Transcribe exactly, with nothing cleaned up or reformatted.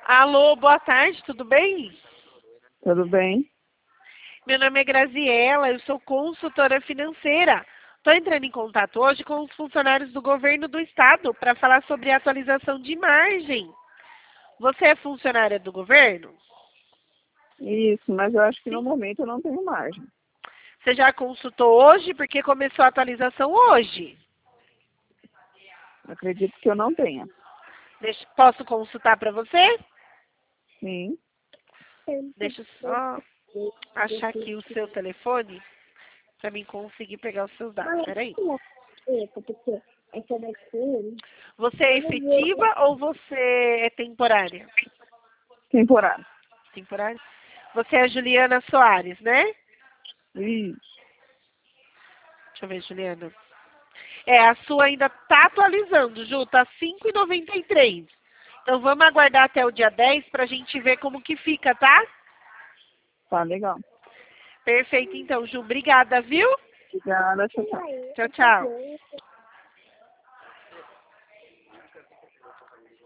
Alô, boa tarde, tudo bem? Tudo bem? Meu nome é Graziela, eu sou consultora financeira. Estou entrando em contato hoje com os funcionários do governo do estado para falar sobre a atualização de margem. Você é funcionária do governo? Isso, mas eu acho que no Sim. momento eu não tenho margem. Você já consultou hoje porque começou a atualização hoje? Acredito que eu não tenha. Deixa- posso consultar para você? Sim. Deixa eu só achar aqui o seu telefone para mim conseguir pegar os seus dados. Peraí. Você é efetiva ou você é temporária? Temporário. Temporária? Você é a Juliana Soares, né? Isso. Deixa eu ver, Juliana. É, a sua ainda tá atualizando, Ju, tá cinco e noventa e três. Então vamos aguardar até o dia dez pra gente ver como que fica, tá? Tá legal. Perfeito, então, Ju. Obrigada, viu? Obrigada, tchau, tchau. Tchau, tchau.